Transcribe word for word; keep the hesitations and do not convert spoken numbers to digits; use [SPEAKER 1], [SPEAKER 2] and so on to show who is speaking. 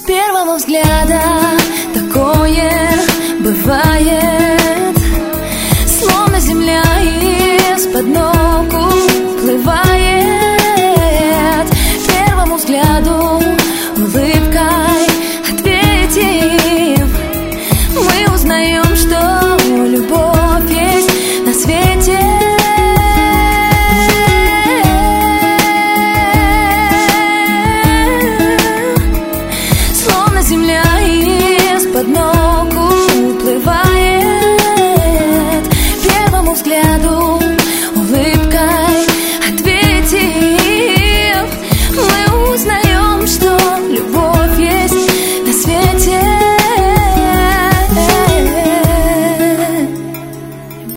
[SPEAKER 1] первого взгляда такое бывает, словно земля из-под ног уплывает. Первому взгляду